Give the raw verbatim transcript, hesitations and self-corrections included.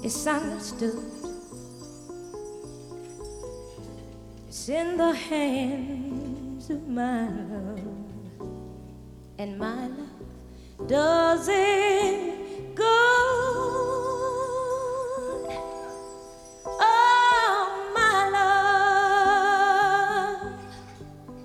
It's understood. It's in the hands of my love, and my love does it.